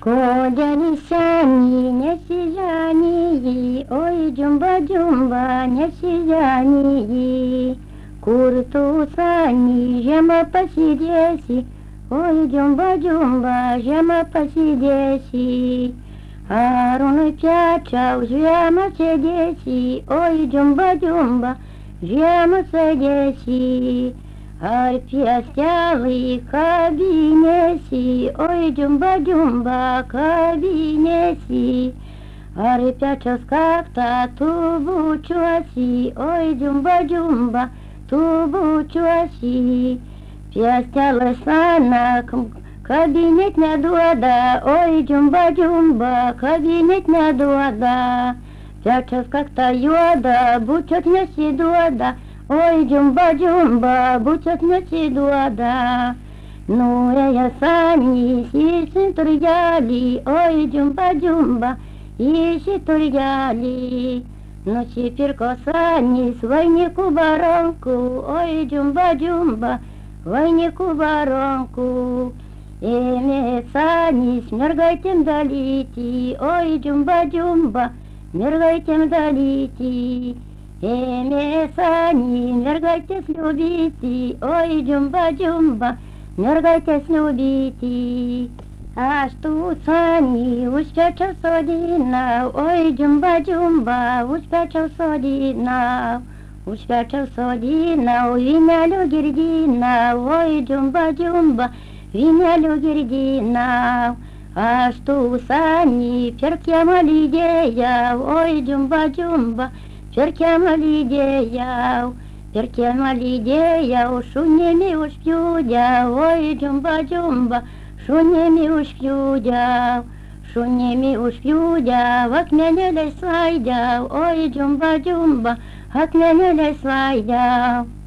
Kodėl seni nesiženiji, oi džumba džumba nesiženiji, kur tu seni žemą pasidėsi, oi džumba džumba žemą pasidėsi. Arūnui piečiau žemą sėdėsi, oi džumba džumba žemą sėdėsi. Ar piestelai kabinėsi, oi džumba džumba kabinėsi. Ar pečiaus kaktą tu bučiuosi, oi džumba džumba tu bučiuosi. Piestelai sana kabinėt neduoda, oi džumba džumba kabinėt neduoda. Pečiaus kaktą juoda, bučiuot nesiduoda, oi džumba džumba bučiuot nesiduoda. Nuėjęs senis į turgelį, oi džumba džumba į turgelį. Nusipirko senis vainikų baronkų, oi džumba džumba vainikų baronkų. Ėmė senis mergaitėm dalyti, oi džumba džumba mergaitėm dalyti. Ėmė seni mergaitės liubyti, oi džumba džumba mergaitės liubyti. Aš tų seni už pečiaus sodinau, oi džumba džumba už pečiaus sodinau. Už pečiaus sodinau, vynelių girdinau, oi džumba džumba vynelių girdinau. Aš tų seni per kiemą lydėjau, oi džumba džumba per kiemą lydėjau, šunimi užpjūdžiau, oi džumba džumba šunimi užpjūdžiau. Šunimi užpjūdžiau, akmenėliais svaidžiau, oi džumba džumba akmenėliais svaidžiau.